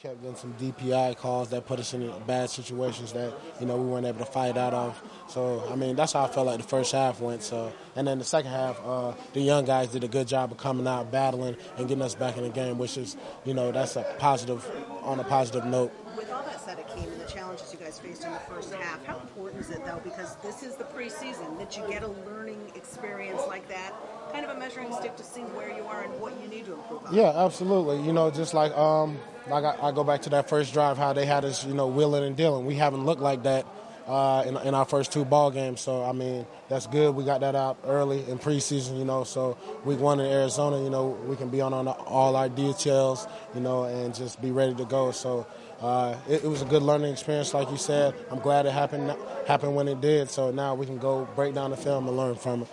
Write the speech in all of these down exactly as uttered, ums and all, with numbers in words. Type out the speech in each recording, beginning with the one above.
kept getting some D P I calls that put us in bad situations that, you know, we weren't able to fight out of. So, I mean, that's how I felt like the first half went. So, and then the second half, uh, the young guys did a good job of coming out, battling, and getting us back in the game, which is, you know, that's a positive, on a positive note. With all that said, Akeem, and the challenges you guys faced in the first half, how important is it, though, because this is the preseason, that you get a learning experience like that, kind of a measuring stick to see where you are and what you need to improve on? Yeah, absolutely. You know, just like um, like I, I go back to that first drive, how they had us, you know, wheeling and dealing. We haven't looked like that uh, in, in our first two ball games. So, I mean, that's good. We got that out early in preseason, you know. So, week one in Arizona, you know, we can be on, on all our details, you know, and just be ready to go. So, uh, it, it was a good learning experience, like you said. I'm glad it happened happened when it did. So, now we can go break down the film and learn from it.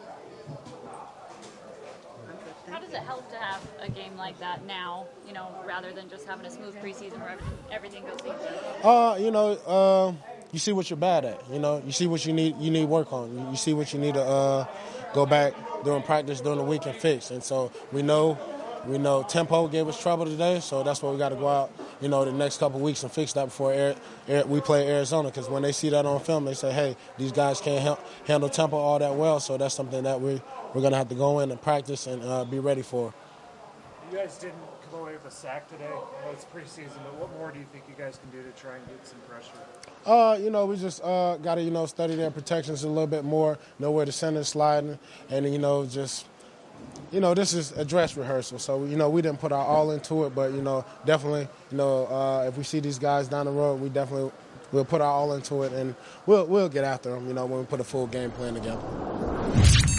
How does it help to have a game like that now, you know, rather than just having a smooth preseason where everything goes easy? Uh, you know, uh, you see what you're bad at. You know, you see what you need. You need work on. You, you see what you need to uh, go back during practice during the week and fix. And so we know, we know tempo gave us trouble today. So that's why we got to go out, you know, the next couple of weeks and fix that before air, air, we play Arizona. Because when they see that on film, they say, hey, these guys can't help, handle tempo all that well. So that's something that we we're gonna have to go in and practice and uh, be ready for. You guys didn't come away with a sack today. I know it's preseason, but what more do you think you guys can do to try and get some pressure? Uh, you know, we just uh, got to, you know, study their protections a little bit more, know where the center's sliding, and, you know, just, you know, this is a dress rehearsal. So, you know, we didn't put our all into it, but, you know, definitely, you know, uh, if we see these guys down the road, we definitely will put our all into it, and we'll, we'll get after them, you know, when we put a full game plan together.